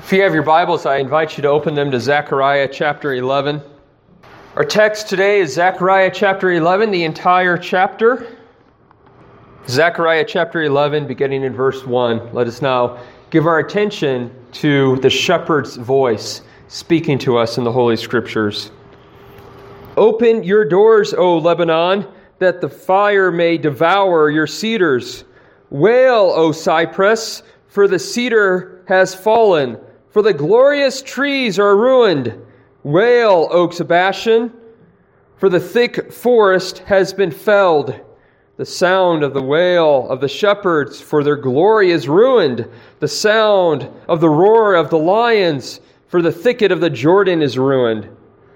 If you have your Bibles, I invite you to open them to Zechariah chapter 11. Our text today is Zechariah chapter 11, the entire chapter. Zechariah chapter 11, beginning in verse 1. Let us now give our attention to the shepherd's voice speaking to us in the Holy Scriptures. Open your doors, O Lebanon, that the fire may devour your cedars. Wail, O cypress, for the cedar has fallen, for the glorious trees are ruined. Wail, oaks of Bashan, for the thick forest has been felled. The sound of the wail of the shepherds, for their glory is ruined. The sound of the roar of the lions, for the thicket of the Jordan is ruined.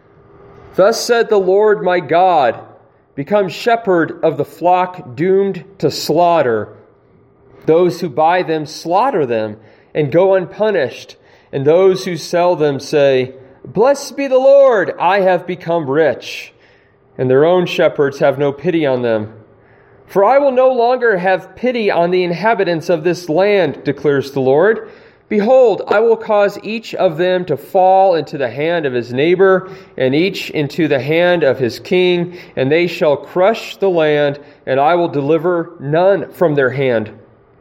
Thus said the Lord my God, become shepherd of the flock doomed to slaughter. Those who buy them slaughter them and go unpunished. And those who sell them say, Blessed be the Lord, I have become rich. And their own shepherds have no pity on them. For I will no longer have pity on the inhabitants of this land, declares the Lord. Behold, I will cause each of them to fall into the hand of his neighbor, and each into the hand of his king, and they shall crush the land, and I will deliver none from their hand.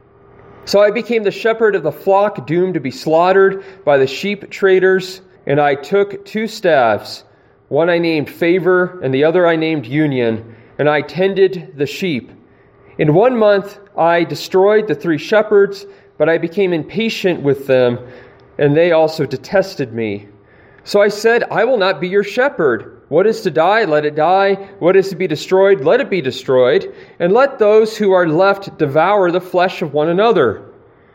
So I became the shepherd of the flock doomed to be slaughtered by the sheep traders, and I took two staffs. One I named Favor, and the other I named Union, and I tended the sheep. In 1 month I destroyed the 3 shepherds, but I became impatient with them, and they also detested me. So I said, I will not be your shepherd. What is to die, let it die. What is to be destroyed, let it be destroyed. And let those who are left devour the flesh of one another.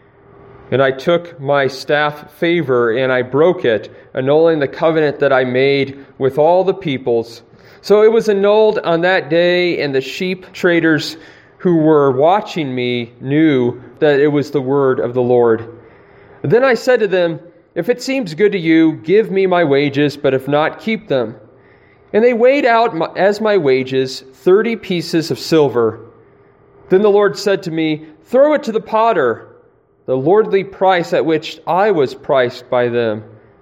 And I took my staff Favor, and I broke it, annulling the covenant that I made with all the peoples. So it was annulled on that day, and the sheep traders who were watching me knew that it was the word of the Lord. Then I said to them, If it seems good to you, give me my wages, but if not, keep them. And they weighed out as my wages 30 pieces of silver. Then the Lord said to me, Throw it to the potter, the lordly price at which I was priced by them.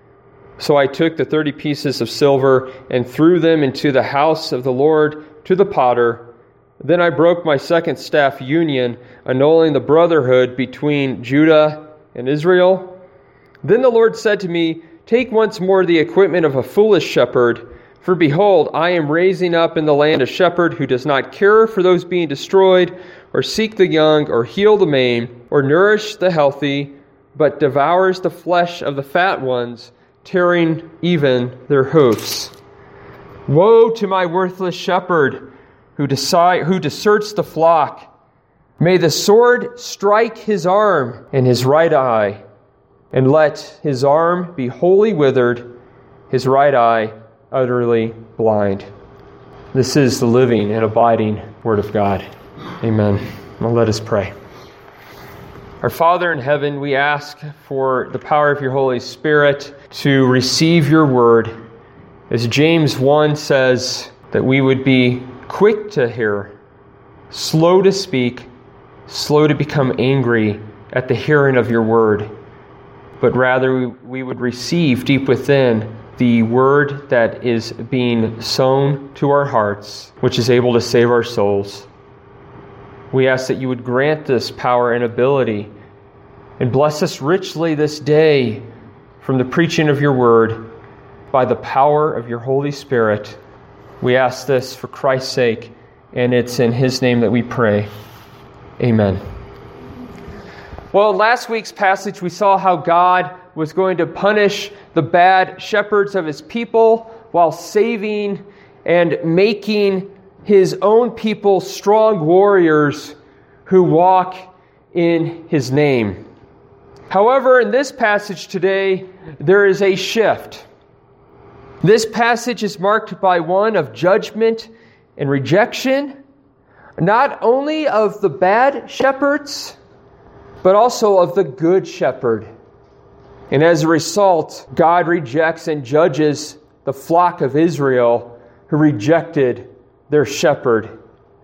So I took the 30 pieces of silver and threw them into the house of the Lord to the potter. Then I broke my second staff Union, annulling the brotherhood between Judah and Israel. Then the Lord said to me, Take once more the equipment of a foolish shepherd. For behold, I am raising up in the land a shepherd who does not care for those being destroyed, or seek the young, or heal the maimed, or nourish the healthy, but devours the flesh of the fat ones, tearing even their hoofs. Woe to my worthless shepherd who deserts the flock. May the sword strike his arm and his right eye, and let his arm be wholly withered, his right eye utterly blind. This is the living and abiding Word of God. Amen. Well, let us pray. Our Father in heaven, we ask for the power of your Holy Spirit to receive your word. As James 1 says, that we would be quick to hear, slow to speak, slow to become angry at the hearing of your word, but rather we would receive deep within the word that is being sown to our hearts, which is able to save our souls. We ask that you would grant this power and ability, and bless us richly this day from the preaching of your word by the power of your Holy Spirit. We ask this for Christ's sake, and it's in his name that we pray. Amen. Well, in last week's passage, we saw how God was going to punish the bad shepherds of his people while saving and making his own people strong warriors who walk in his name. However, in this passage today, there is a shift. This passage is marked by one of judgment and rejection, not only of the bad shepherds, but also of the good shepherd. And as a result, God rejects and judges the flock of Israel who rejected their shepherd.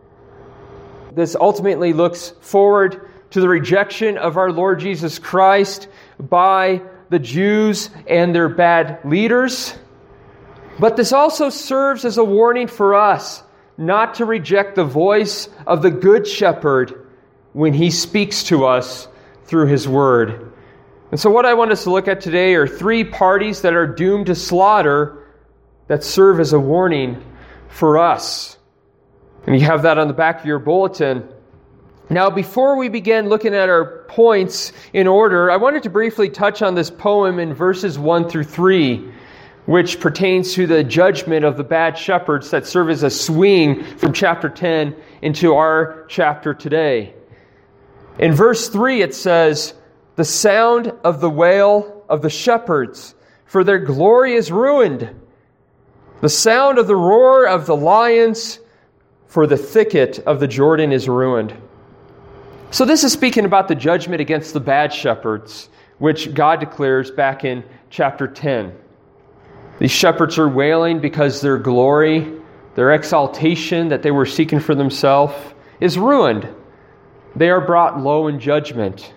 This ultimately looks forward to the rejection of our Lord Jesus Christ by the Jews and their bad leaders. But this also serves as a warning for us not to reject the voice of the Good Shepherd when he speaks to us through his word. And so what I want us to look at today are three parties that are doomed to slaughter that serve as a warning for us. And you have that on the back of your bulletin. Now, before we begin looking at our points in order, I wanted to briefly touch on this poem in verses 1 through 3, which pertains to the judgment of the bad shepherds that serve as a swing from chapter 10 into our chapter today. In verse 3, it says, "The sound of the wail of the shepherds, for their glory is ruined. The sound of the roar of the lions, for the thicket of the Jordan is ruined." So this is speaking about the judgment against the bad shepherds, which God declares back in chapter 10. These shepherds are wailing because their glory, their exaltation that they were seeking for themselves, is ruined. They are brought low in judgment.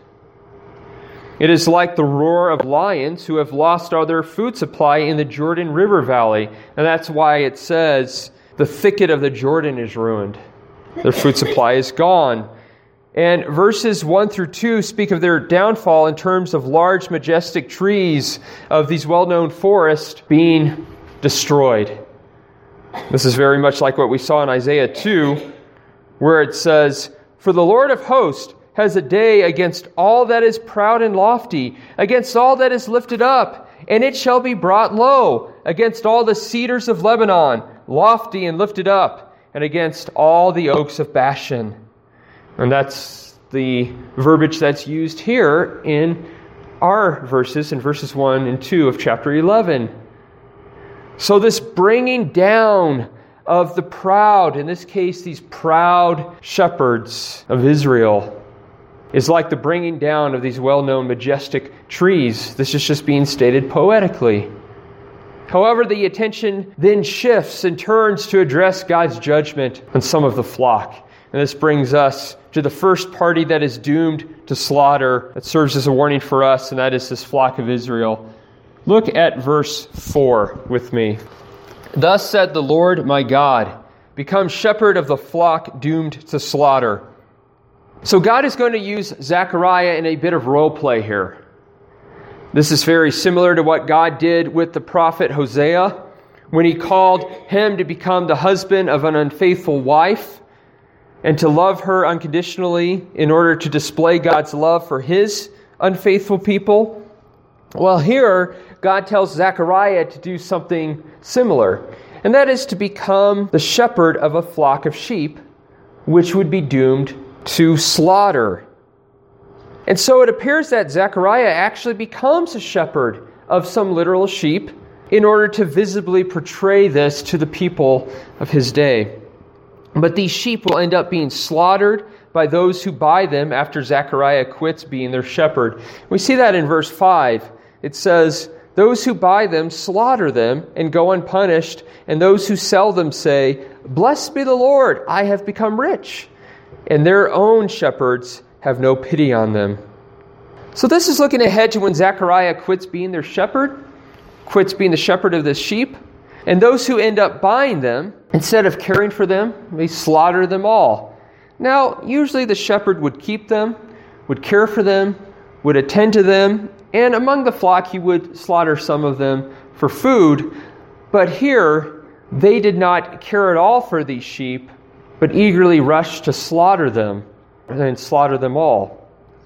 It is like the roar of lions who have lost all their food supply in the Jordan River Valley. And that's why it says the thicket of the Jordan is ruined. Their food supply is gone. And verses 1 through 2 speak of their downfall in terms of large, majestic trees of these well-known forests being destroyed. This is very much like what we saw in Isaiah 2, where it says, "For the Lord of hosts has a day against all that is proud and lofty, against all that is lifted up, and it shall be brought low, against all the cedars of Lebanon, lofty and lifted up, and against all the oaks of Bashan." And that's the verbiage that's used here in our verses, in verses 1 and 2 of chapter 11. So this bringing down of the proud, in this case these proud shepherds of Israel, is like the bringing down of these well-known majestic trees. This is just being stated poetically. However, the attention then shifts and turns to address God's judgment on some of the flock. And this brings us to the first party that is doomed to slaughter, that serves as a warning for us, and that is this flock of Israel. Look at verse 4 with me. "Thus said the Lord my God, become shepherd of the flock doomed to slaughter." So God is going to use Zechariah in a bit of role play here. This is very similar to what God did with the prophet Hosea when he called him to become the husband of an unfaithful wife and to love her unconditionally in order to display God's love for his unfaithful people. Well, here, God tells Zechariah to do something similar, and that is to become the shepherd of a flock of sheep, which would be doomed to slaughter. And so it appears that Zechariah actually becomes a shepherd of some literal sheep in order to visibly portray this to the people of his day. But these sheep will end up being slaughtered by those who buy them after Zechariah quits being their shepherd. We see that in verse 5. It says, "Those who buy them slaughter them and go unpunished, and those who sell them say, 'Blessed be the Lord, I have become rich.' And their own shepherds have no pity on them." So this is looking ahead to when Zechariah quits being their shepherd, quits being the shepherd of the sheep, and those who end up buying them, instead of caring for them, they slaughter them all. Now, usually the shepherd would keep them, would care for them, would attend to them, and among the flock he would slaughter some of them for food. But here, they did not care at all for these sheep, but eagerly rushed to slaughter them, and slaughter them all.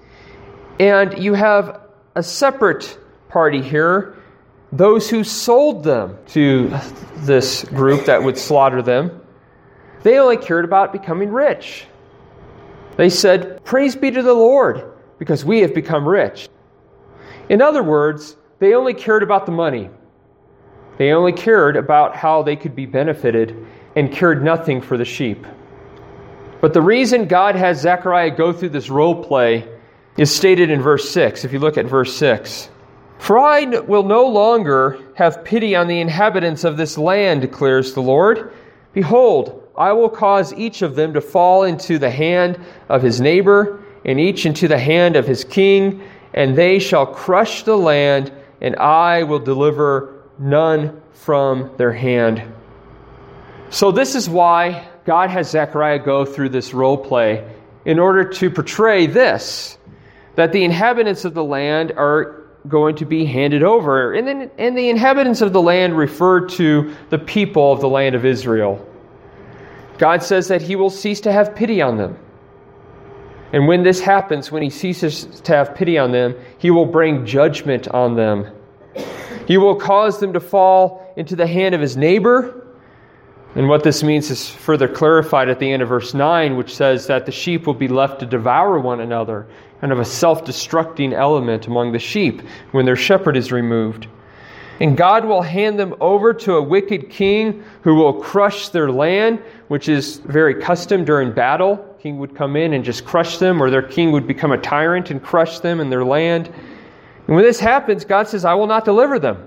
And you have a separate party here, those who sold them to this group that would slaughter them. They only cared about becoming rich. They said, "Praise be to the Lord, because we have become rich." In other words, they only cared about the money. They only cared about how they could be benefited and cared nothing for the sheep. But the reason God has Zechariah go through this role play is stated in verse 6. If you look at verse 6. "For I will no longer have pity on the inhabitants of this land, declares the Lord. Behold, I will cause each of them to fall into the hand of his neighbor, and each into the hand of his king, and they shall crush the land and I will deliver none from their hand. So this is why God has Zechariah go through this role play in order to portray this, that the inhabitants of the land are going to be handed over. And the inhabitants of the land refer to the people of the land of Israel. God says that He will cease to have pity on them. And when this happens, when He ceases to have pity on them, He will bring judgment on them. He will cause them to fall into the hand of His neighbor. And what this means is further clarified at the end of verse 9, which says that the sheep will be left to devour one another, kind of a self-destructing element among the sheep when their shepherd is removed. And God will hand them over to a wicked king who will crush their land, which is very custom during battle. King would come in and just crush them, or their king would become a tyrant and crush them and their land. And when this happens, God says, I will not deliver them,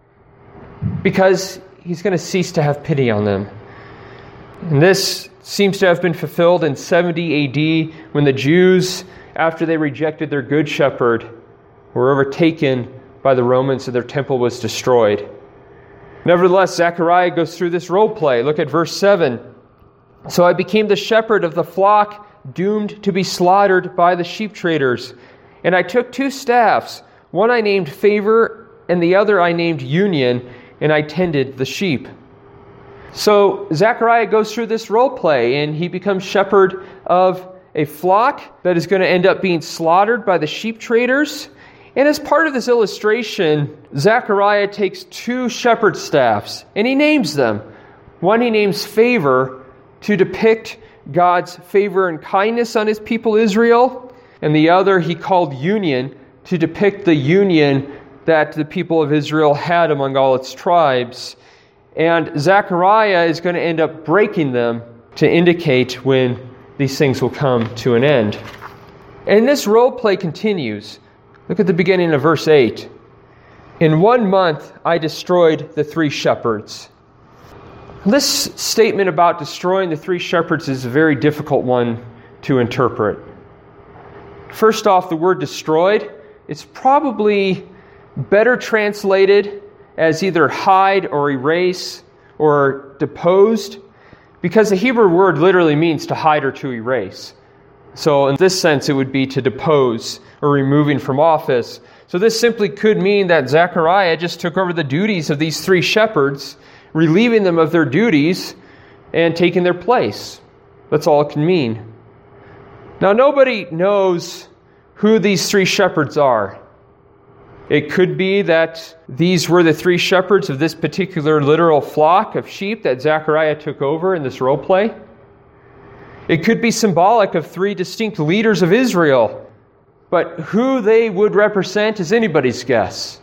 because He's going to cease to have pity on them. And this seems to have been fulfilled in 70 AD when the Jews, after they rejected their good shepherd, were overtaken by the Romans and their temple was destroyed. Nevertheless, Zechariah goes through this role play. Look at verse 7. So I became the shepherd of the flock, doomed to be slaughtered by the sheep traders. And I took 2 staffs. One I named Favor, and the other I named Union, and I tended the sheep. So Zechariah goes through this role play, and he becomes shepherd of a flock that is going to end up being slaughtered by the sheep traders. And as part of this illustration, Zechariah takes 2 shepherd staffs, and he names them. One he names Favor to depict God's favor and kindness on His people Israel, and the other he called Union to depict the union that the people of Israel had among all its tribes. And Zechariah is going to end up breaking them to indicate when these things will come to an end. And this role play continues. Look at the beginning of verse 8. In 1 month I destroyed the 3 shepherds. This statement about destroying the 3 shepherds is a very difficult one to interpret. First off, the word destroyed, it's probably better translated as either hide or erase or deposed, because the Hebrew word literally means to hide or to erase. So in this sense, it would be to depose or removing from office. So this simply could mean that Zechariah just took over the duties of these 3 shepherds, relieving them of their duties and taking their place. That's all it can mean. Now, nobody knows who these 3 shepherds are. It could be that these were the 3 shepherds of this particular literal flock of sheep that Zechariah took over in this role play. It could be symbolic of 3 distinct leaders of Israel, but who they would represent is anybody's guess.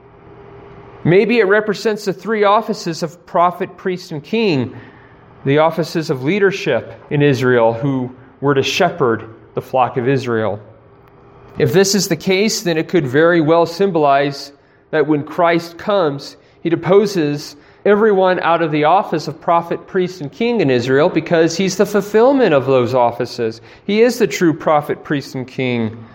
Maybe it represents the 3 offices of prophet, priest, and king, the offices of leadership in Israel who were to shepherd the flock of Israel. If this is the case, then it could very well symbolize that when Christ comes, He deposes everyone out of the office of prophet, priest, and king in Israel, because He's the fulfillment of those offices. He is the true prophet, priest, and king.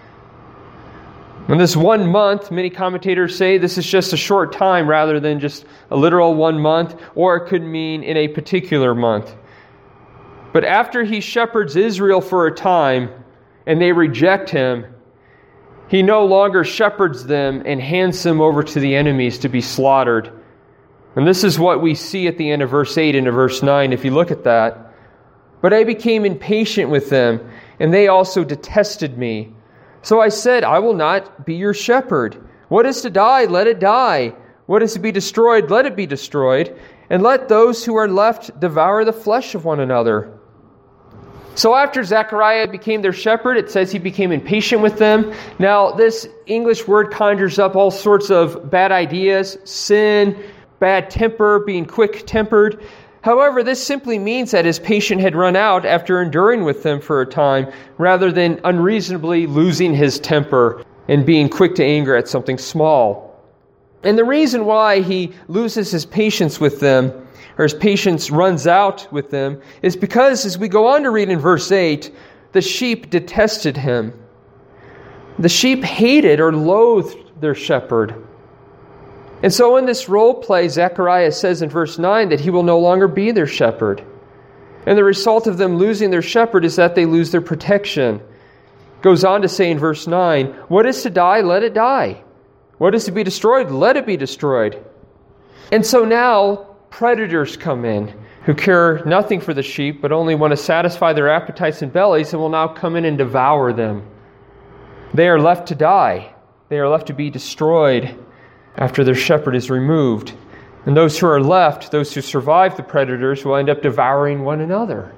In this 1 month, many commentators say this is just a short time rather than just a literal 1 month, or it could mean in a particular month. But after He shepherds Israel for a time and they reject Him, He no longer shepherds them and hands them over to the enemies to be slaughtered. And this is what we see at the end of verse 8 into verse 9, if you look at that. But I became impatient with them, and they also detested me. So I said, I will not be your shepherd. What is to die, let it die. What is to be destroyed, let it be destroyed. And let those who are left devour the flesh of one another. So after Zechariah became their shepherd, it says he became impatient with them. Now, this English word conjures up all sorts of bad ideas, sin, bad temper, being quick-tempered. However, this simply means that his patience had run out after enduring with them for a time, rather than unreasonably losing his temper and being quick to anger at something small. And the reason why he loses his patience with them, or his patience runs out with them, is because, as we go on to read in verse 8, the sheep detested him. The sheep hated or loathed their shepherd. And so in this role play, Zechariah says in verse 9 that he will no longer be their shepherd. And the result of them losing their shepherd is that they lose their protection. Goes on to say in verse 9, what is to die, let it die. What is to be destroyed, let it be destroyed. And so now predators come in who care nothing for the sheep, but only want to satisfy their appetites and bellies, and will now come in and devour them. They are left to die. They are left to be destroyed after their shepherd is removed. And those who are left, those who survive the predators, will end up devouring one another.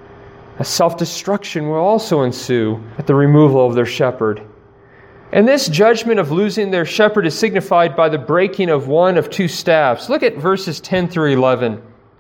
A self-destruction will also ensue at the removal of their shepherd. And this judgment of losing their shepherd is signified by the breaking of one of two staffs. Look at verses 10 through 11.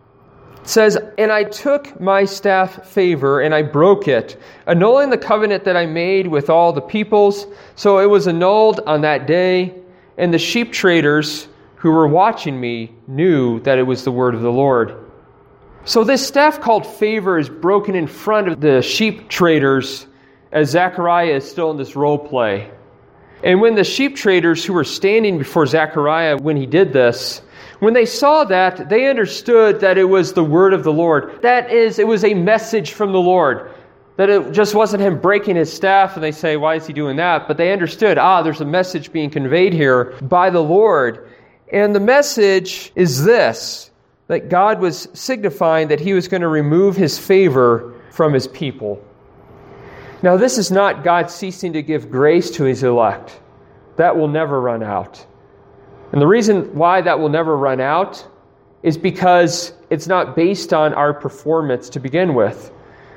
It says, and I took my staff favor, and I broke it, annulling the covenant that I made with all the peoples. So it was annulled on that day, and the sheep traders who were watching me knew that it was the word of the Lord. So this staff called favor is broken in front of the sheep traders as Zechariah is still in this role play. And when the sheep traders who were standing before Zechariah when he did this, when they saw that, they understood that it was the word of the Lord. That is, it was a message from the Lord. That it just wasn't him breaking his staff and they say, why is he doing that? But they understood, there's a message being conveyed here by the Lord. And the message is this, that God was signifying that he was going to remove his favor from his people. Now, this is not God ceasing to give grace to his elect. That will never run out. And the reason why that will never run out is because it's not based on our performance to begin with.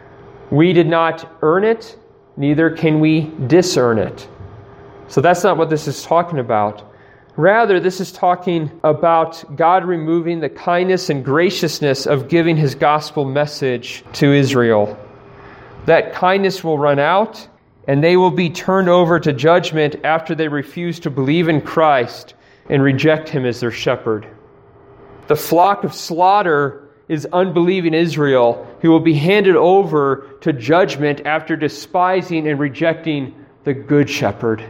We did not earn it, neither can we disearn it. So that's not what this is talking about. Rather, this is talking about God removing the kindness and graciousness of giving his gospel message to Israel. That kindness will run out, and they will be turned over to judgment after they refuse to believe in Christ and reject him as their shepherd. The flock of slaughter is unbelieving Israel, who will be handed over to judgment after despising and rejecting the good shepherd.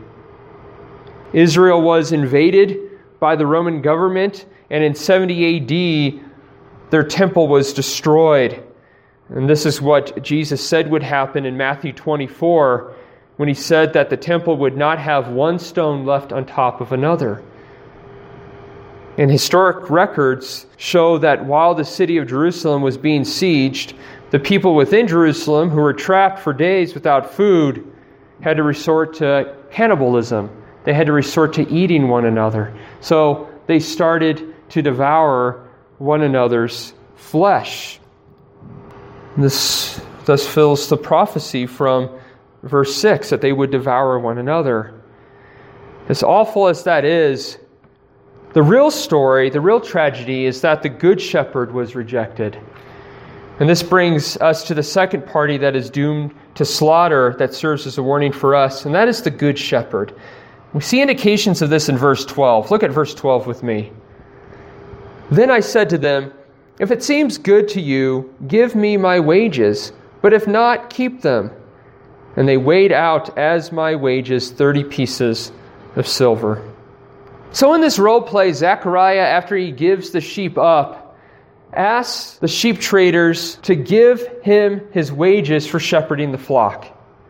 Israel was invaded by the Roman government, and in 70 AD, their temple was destroyed. And this is what Jesus said would happen in Matthew 24, when he said that the temple would not have one stone left on top of another. And historic records show that while the city of Jerusalem was being sieged, the people within Jerusalem who were trapped for days without food had to resort to cannibalism. They had to resort to eating one another. So they started to devour one another's flesh. This thus fills the prophecy from verse 6 that they would devour one another. As awful as that is, the real story, the real tragedy is that the good shepherd was rejected. And this brings us to the second party that is doomed to slaughter that serves as a warning for us, and that is the good shepherd. We see indications of this in verse 12. Look at verse 12 with me. Then I said to them, if it seems good to you, give me my wages, but if not, keep them. And they weighed out as my wages 30 pieces of silver. So in this role play, Zechariah, after he gives the sheep up, asks the sheep traders to give him his wages for shepherding the flock.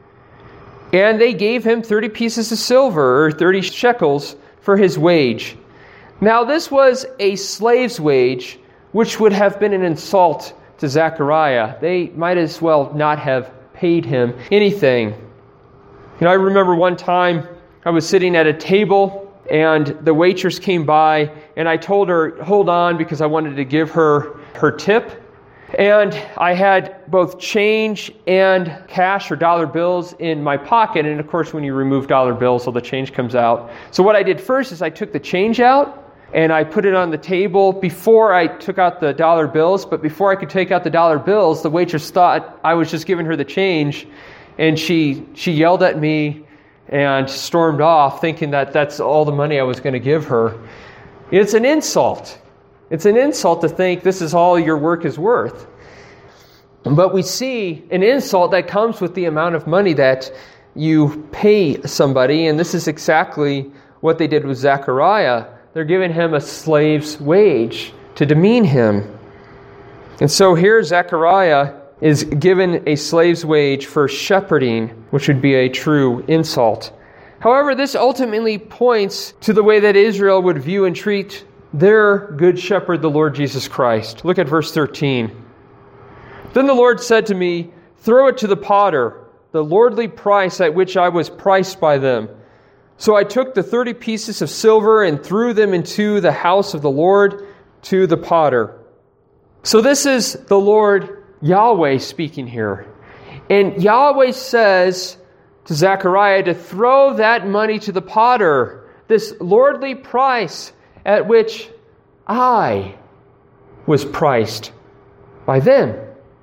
And they gave him 30 pieces of silver, or 30 shekels, for his wage. Now this was a slave's wage, which would have been an insult to Zechariah. They might as well not have paid him anything. I remember one time I was sitting at a table and the waitress came by and I told her, hold on, because I wanted to give her her tip. And I had both change and cash or dollar bills in my pocket. And of course, when you remove dollar bills, all the change comes out. So what I did first is I took the change out and I put it on the table before I took out the dollar bills. But before I could take out the dollar bills, the waitress thought I was just giving her the change. And she yelled at me and stormed off, thinking that that's all the money I was going to give her. It's an insult. It's an insult to think this is all your work is worth. But we see an insult that comes with the amount of money that you pay somebody, and this is exactly what they did with Zechariah. They're giving him a slave's wage to demean him. And so here Zechariah is given a slave's wage for shepherding, which would be a true insult. However, this ultimately points to the way that Israel would view and treat their good shepherd, the Lord Jesus Christ. Look at verse 13. Then the Lord said to me, "Throw it to the potter, the lordly price at which I was priced by them." So I took the 30 pieces of silver and threw them into the house of the Lord to the potter. So this is the Lord Yahweh speaking here. And Yahweh says to Zechariah to throw that money to the potter, this lordly price at which I was priced by them.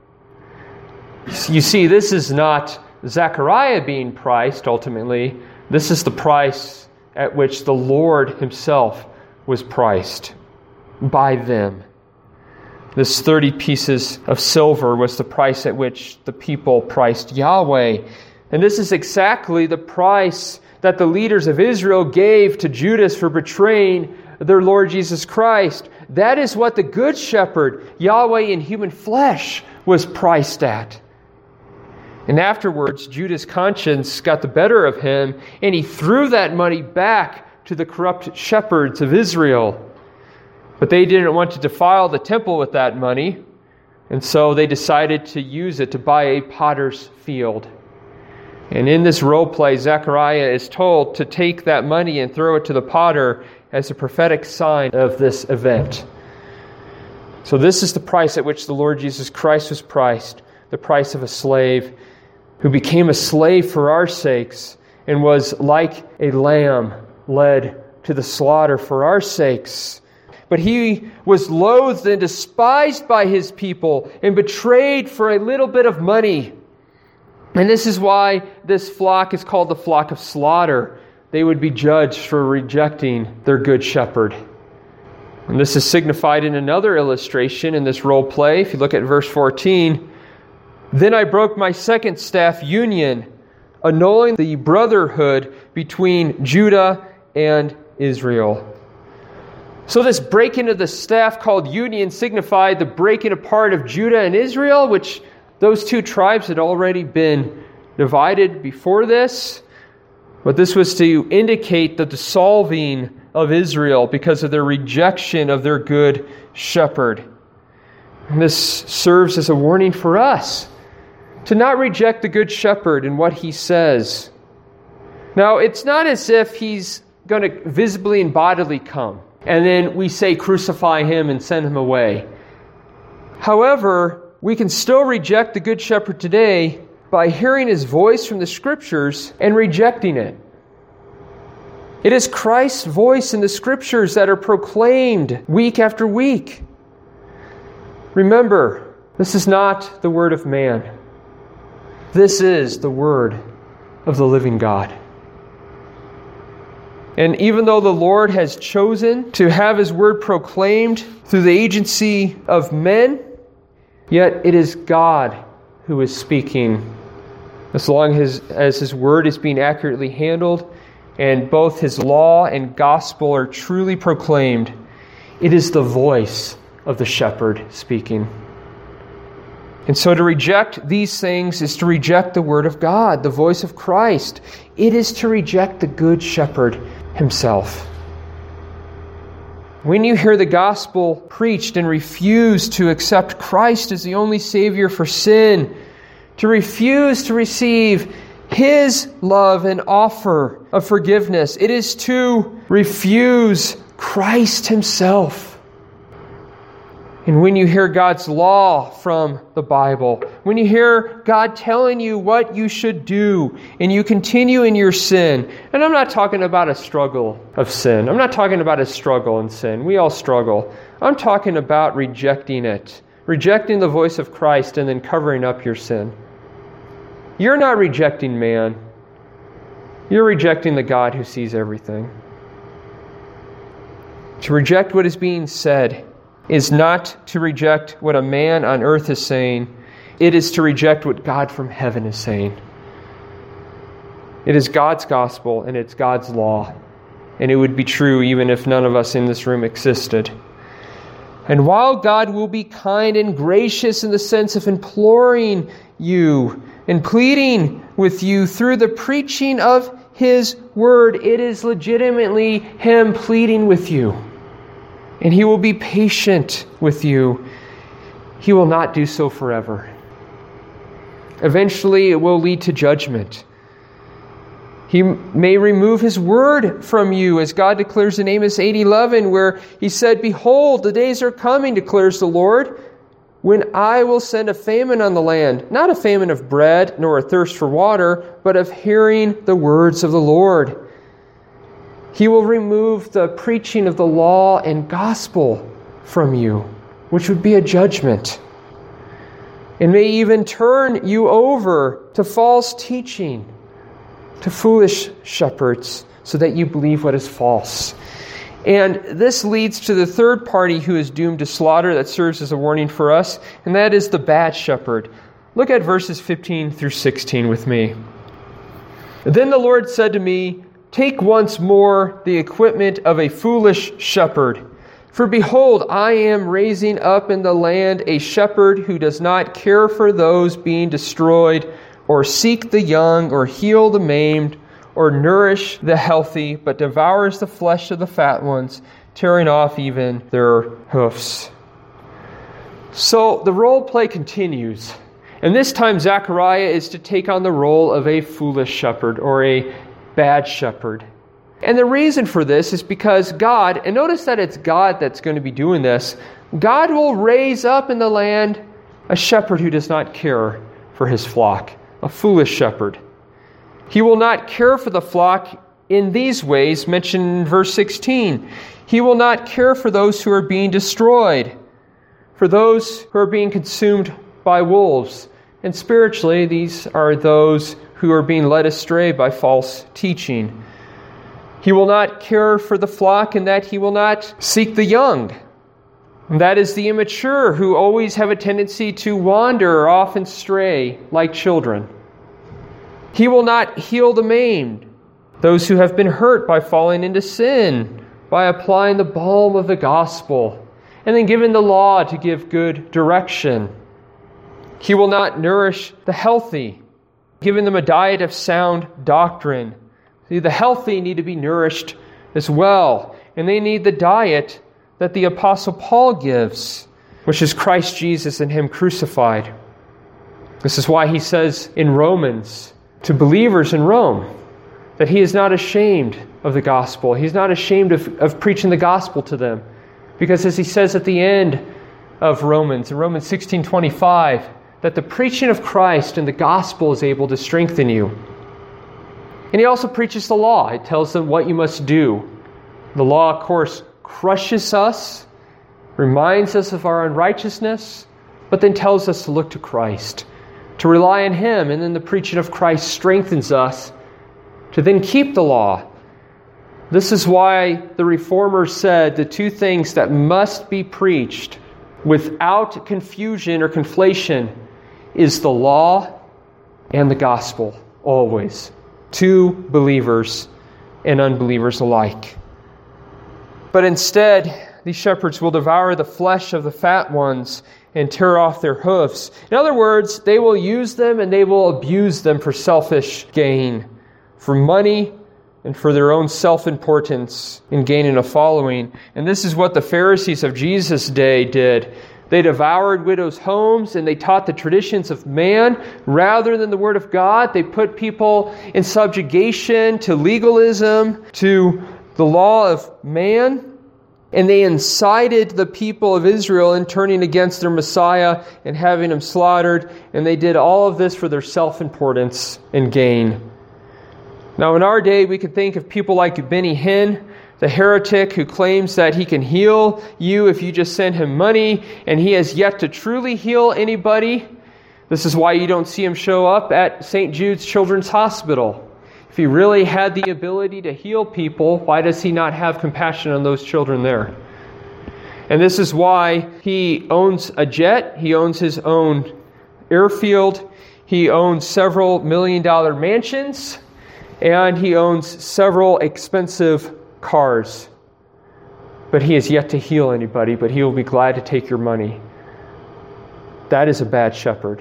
You see, this is not Zechariah being priced ultimately. This is the price at which the Lord himself was priced by them. This 30 pieces of silver was the price at which the people priced Yahweh. And this is exactly the price that the leaders of Israel gave to Judas for betraying their Lord Jesus Christ. That is what the Good Shepherd, Yahweh in human flesh, was priced at. And afterwards, Judas' conscience got the better of him, and he threw that money back to the corrupt shepherds of Israel. But they didn't want to defile the temple with that money, and so they decided to use it to buy a potter's field. And in this role play, Zechariah is told to take that money and throw it to the potter as a prophetic sign of this event. So this is the price at which the Lord Jesus Christ was priced, the price of a slave who became a slave for our sakes and was like a lamb led to the slaughter for our sakes. But he was loathed and despised by his people and betrayed for a little bit of money. And this is why this flock is called the flock of slaughter. They would be judged for rejecting their good shepherd. And this is signified in another illustration in this role play. If you look at verse 14, "Then I broke my second staff union, annulling the brotherhood between Judah and Israel." So this breaking of the staff called union signified the breaking apart of Judah and Israel, which those two tribes had already been divided before this. But this was to indicate the dissolving of Israel because of their rejection of their good shepherd. And this serves as a warning for us to not reject the good shepherd and what he says. Now, it's not as if he's going to visibly and bodily come, and then we say crucify him and send him away. However, we can still reject the Good Shepherd today by hearing his voice from the Scriptures and rejecting it. It is Christ's voice in the Scriptures that are proclaimed week after week. Remember, this is not the word of man. This is the word of the living God. And even though the Lord has chosen to have his word proclaimed through the agency of men, yet it is God who is speaking. As long as his word is being accurately handled and both his law and gospel are truly proclaimed, it is the voice of the shepherd speaking. And so to reject these things is to reject the word of God, the voice of Christ. It is to reject the good shepherd himself. When you hear the gospel preached and refuse to accept Christ as the only Savior for sin, to refuse to receive his love and offer of forgiveness, it is to refuse Christ himself. And when you hear God's law from the Bible, when you hear God telling you what you should do, and you continue in your sin, and I'm not talking about a struggle of sin. I'm not talking about a struggle in sin. We all struggle. I'm talking about rejecting it, rejecting the voice of Christ and then covering up your sin. You're not rejecting man. You're rejecting the God who sees everything. To reject what is being said is not to reject what a man on earth is saying. It is to reject what God from heaven is saying. It is God's gospel and it's God's law. And it would be true even if none of us in this room existed. And while God will be kind and gracious in the sense of imploring you and pleading with you through the preaching of His Word, it is legitimately Him pleading with you. And He will be patient with you. He will not do so forever. Eventually, it will lead to judgment. He may remove His word from you, as God declares in Amos 8:11, where He said, "Behold, the days are coming, declares the Lord, when I will send a famine on the land, not a famine of bread, nor a thirst for water, but of hearing the words of the Lord." He will remove the preaching of the law and gospel from you, which would be a judgment, and may even turn you over to false teaching, to foolish shepherds, so that you believe what is false. And this leads to the third party who is doomed to slaughter that serves as a warning for us, and that is the bad shepherd. Look at verses 15 through 16 with me. "Then the Lord said to me, Take once more the equipment of a foolish shepherd. For behold, I am raising up in the land a shepherd who does not care for those being destroyed, or seek the young, or heal the maimed, or nourish the healthy, but devours the flesh of the fat ones, tearing off even their hoofs." So the role play continues. And this time Zechariah is to take on the role of a foolish shepherd, or a bad shepherd. And the reason for this is because God, and notice that it's God that's going to be doing this, God will raise up in the land a shepherd who does not care for his flock, a foolish shepherd. He will not care for the flock in these ways mentioned in verse 16. He will not care for those who are being destroyed, for those who are being consumed by wolves. And spiritually, these are those who are being led astray by false teaching. He will not care for the flock in that He will not seek the young. And that is the immature who always have a tendency to wander or often stray like children. He will not heal the maimed, those who have been hurt by falling into sin, by applying the balm of the gospel, and then given the law to give good direction. He will not nourish the healthy, giving them a diet of sound doctrine. See, the healthy need to be nourished as well, and they need the diet that the Apostle Paul gives, which is Christ Jesus and Him crucified. This is why he says in Romans to believers in Rome that he is not ashamed of the gospel. He's not ashamed of preaching the gospel to them. Because as he says at the end of Romans, in Romans 16:25, that the preaching of Christ and the gospel is able to strengthen you. And he also preaches the law. It tells them what you must do. The law, of course, crushes us, reminds us of our unrighteousness, but then tells us to look to Christ, to rely on Him, and then the preaching of Christ strengthens us to then keep the law. This is why the Reformers said the two things that must be preached without confusion or conflation is the law and the gospel, always, to believers and unbelievers alike. But instead, these shepherds will devour the flesh of the fat ones and tear off their hoofs. In other words, they will use them and they will abuse them for selfish gain, for money, and for their own self-importance in gaining a following. And this is what the Pharisees of Jesus' day did. They devoured widows' homes and they taught the traditions of man rather than the Word of God. They put people in subjugation to legalism, to the law of man. And they incited the people of Israel in turning against their Messiah and having him slaughtered. And they did all of this for their self-importance and gain. Now in our day, we could think of people like Benny Hinn, the heretic who claims that he can heal you if you just send him money, and he has yet to truly heal anybody. This is why you don't see him show up at St. Jude's Children's Hospital. If he really had the ability to heal people, why does he not have compassion on those children there? And this is why he owns a jet, he owns his own airfield, he owns several $1 million mansions, and he owns several expensive cars, but he has yet to heal anybody, but he will be glad to take your money. That is a bad shepherd.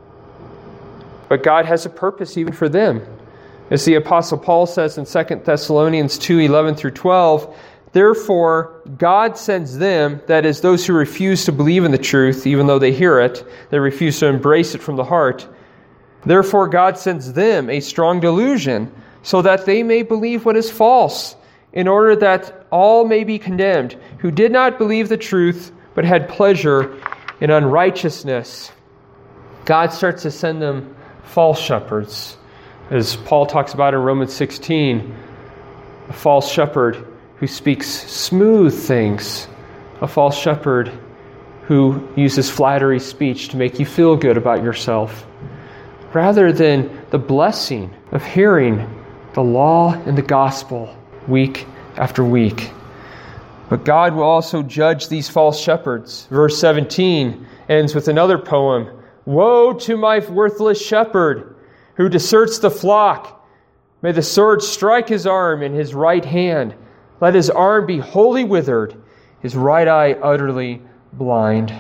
But God has a purpose even for them. As the Apostle Paul says in 2 Thessalonians 2:11 through 12, therefore God sends them, that is, those who refuse to believe in the truth, even though they hear it, they refuse to embrace it from the heart. Therefore God sends them a strong delusion, so that they may believe what is false, in order that all may be condemned, who did not believe the truth, but had pleasure in unrighteousness. God starts to send them false shepherds. As Paul talks about in Romans 16, a false shepherd who speaks smooth things, a false shepherd who uses flattery speech to make you feel good about yourself, rather than the blessing of hearing the law and the gospel week after week. But God will also judge these false shepherds. Verse 17 ends with another poem. Woe to my worthless shepherd who deserts the flock. May the sword strike his arm in his right hand. Let his arm be wholly withered, his right eye utterly blind.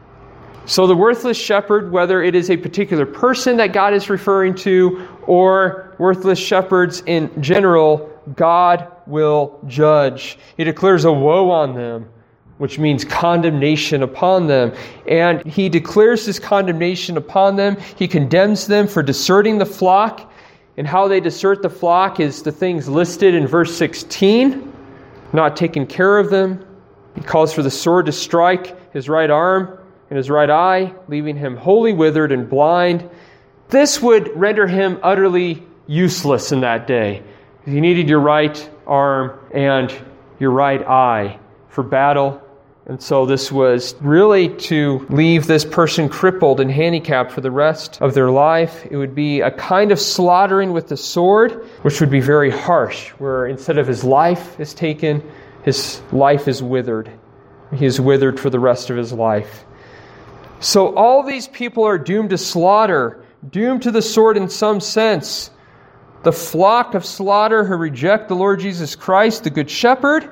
So the worthless shepherd, whether it is a particular person that God is referring to or worthless shepherds in general, God will judge. He declares a woe on them, which means condemnation upon them. And he declares this condemnation upon them. He condemns them for deserting the flock. And how they desert the flock is the things listed in verse 16. Not taking care of them. He calls for the sword to strike his right arm and his right eye, leaving him wholly withered and blind. This would render him utterly useless in that day. You needed your right arm and your right eye for battle. And so this was really to leave this person crippled and handicapped for the rest of their life. It would be a kind of slaughtering with the sword, which would be very harsh, where instead of his life is taken, his life is withered. He is withered for the rest of his life. So all these people are doomed to slaughter, doomed to the sword in some sense. The flock of slaughter who reject the Lord Jesus Christ, the Good Shepherd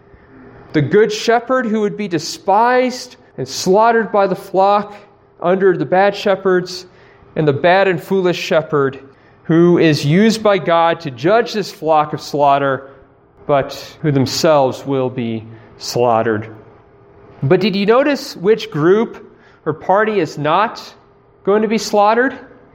who would be despised and slaughtered by the flock under the bad shepherds, and the bad and foolish shepherd who is used by God to judge this flock of slaughter, but who themselves will be slaughtered. But did you notice which group or party is not going to be slaughtered?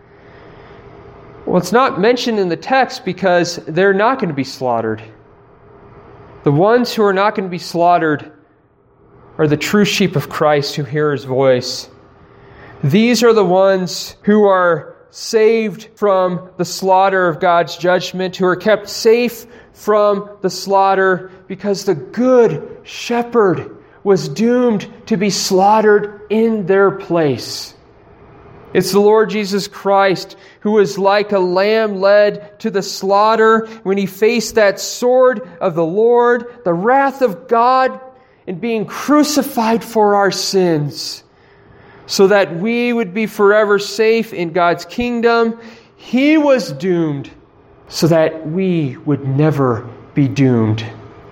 Well, it's not mentioned in the text because they're not going to be slaughtered. The ones who are not going to be slaughtered are the true sheep of Christ who hear his voice. These are the ones who are saved from the slaughter of God's judgment, who are kept safe from the slaughter because the Good Shepherd was doomed to be slaughtered in their place. It's the Lord Jesus Christ who was like a lamb led to the slaughter when he faced that sword of the Lord, the wrath of God, and being crucified for our sins, so that we would be forever safe in God's kingdom. He was doomed so that we would never be doomed.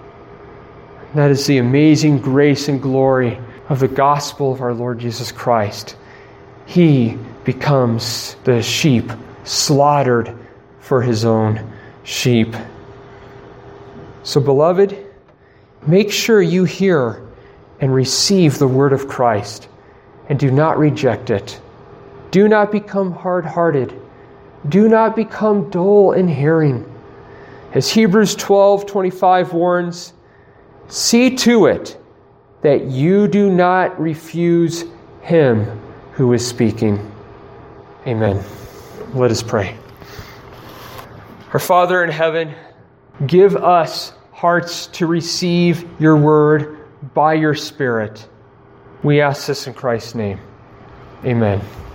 That is the amazing grace and glory of the gospel of our Lord Jesus Christ. He becomes the sheep slaughtered for his own sheep. So, beloved, make sure you hear and receive the word of Christ and do not reject it. Do not become hard-hearted. Do not become dull in hearing. As Hebrews 12:25 warns, see to it that you do not refuse him who is speaking. Amen. Let us pray. Our Father in heaven, give us hearts to receive your word by your Spirit. We ask this in Christ's name. Amen.